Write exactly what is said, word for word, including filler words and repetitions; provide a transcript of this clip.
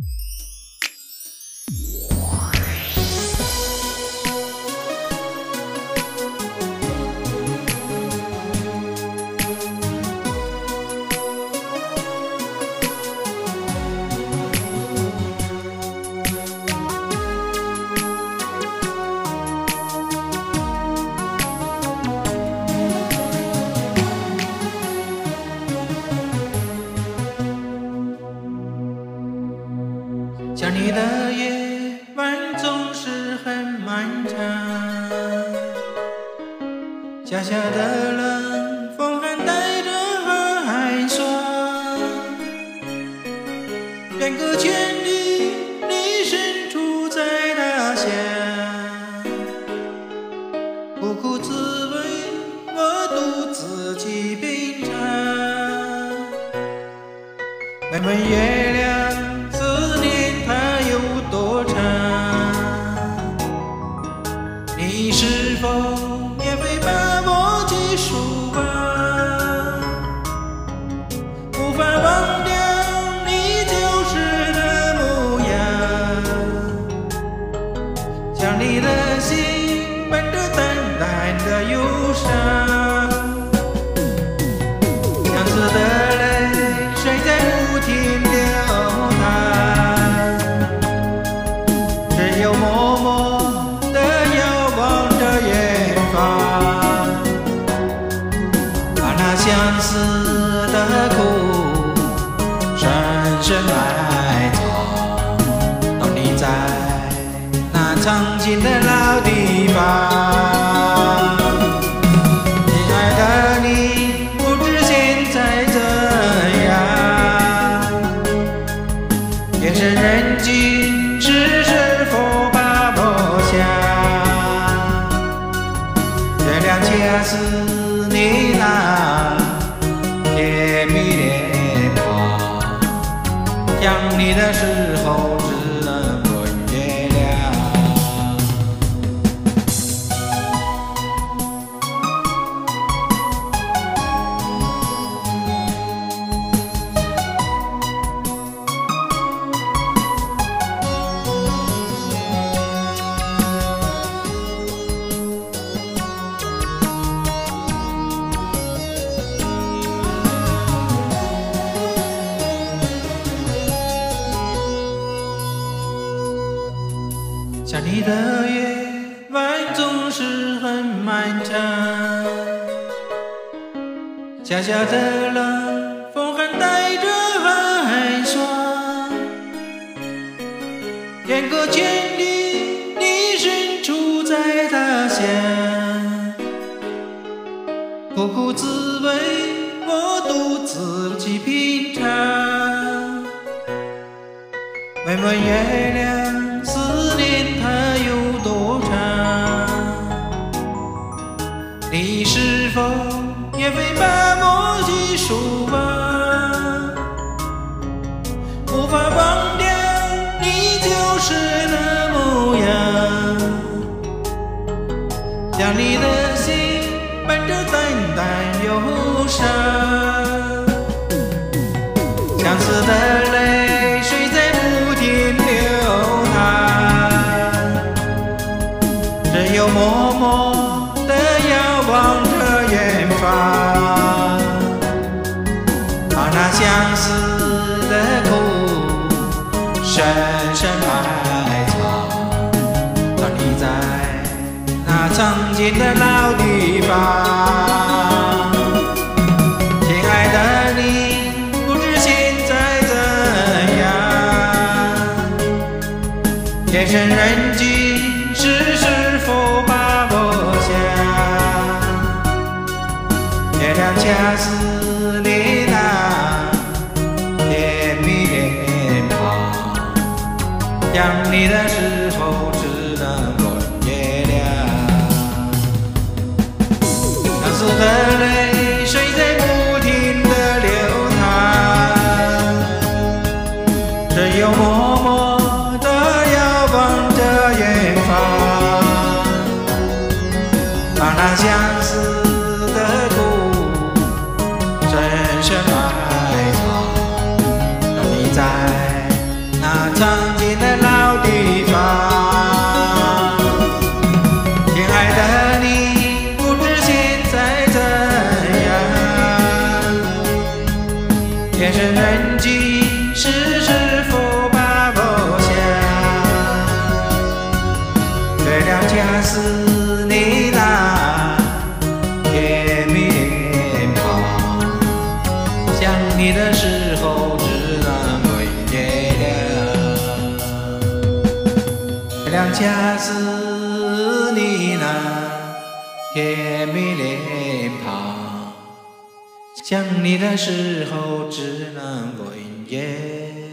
想你的夜晚总是很漫长，小小的冷风还带着寒霜，远隔千里，你身处在他乡，苦苦滋味我独自去品尝。问问月亮，思念它有多长？你是否也会把我记书吧？无法忘掉你旧时的模样，想你的心伴着淡淡的忧伤，相似的泪水在不停流淌，只有默默地遥望着远方，把那相思的苦深深埋藏，等你在那曾经的老地方。亲爱的你，不知现在怎样，夜深人静时是否把我想？月亮恰似你那甜蜜脸庞，想你的时候只能问月亮。想你的夜晚总是很漫长，小小的冷风还带着寒霜，远隔千里，你身处在他乡，苦苦滋味我独自去品尝。问问月亮，思念它有多长？你是否也会把我记书吧？无法忘掉你旧时的模样，想你的心伴着淡淡忧伤，相似的泪水在不停流淌，只有默默地遥望着远方，把那相思的苦深深埋藏，等你在那曾经的老地方。亲爱的你，不知现在怎样，夜深人静时是否把我想？月亮恰似你那甜蜜脸庞，想你的时候只能问月亮。相似的泪水在不停地流淌，只有默默地遥望着远方，把那相思的苦深深埋藏，等你在那那曾经的老地方。亲爱的你，不知现在怎样？夜深人静，是是否把我想？月亮恰似你那甜蜜脸庞，想你的时候只能为月亮。月亮恰似你那甜蜜脸庞，想你的时候只能为月亮。